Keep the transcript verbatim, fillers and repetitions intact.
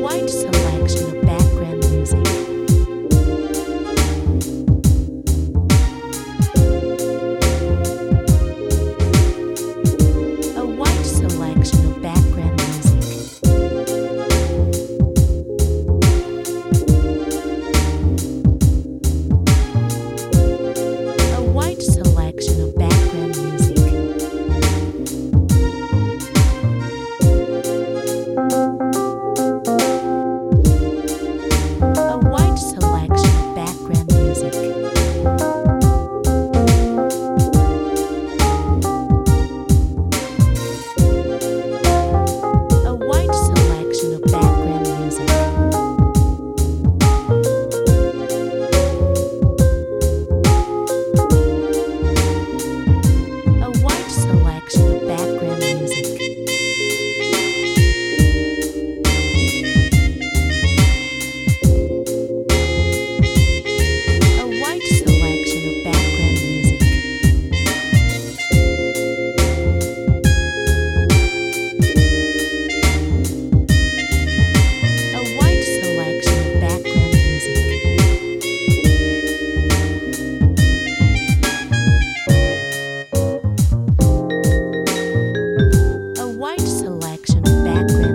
wide selection of background music. A wide selection of background music. A wide selection of background music. A wide selection of background music. A wide selection of background music. A wide selection of background music. A wide selection of background music. A wide selection of background music. A wide selection of background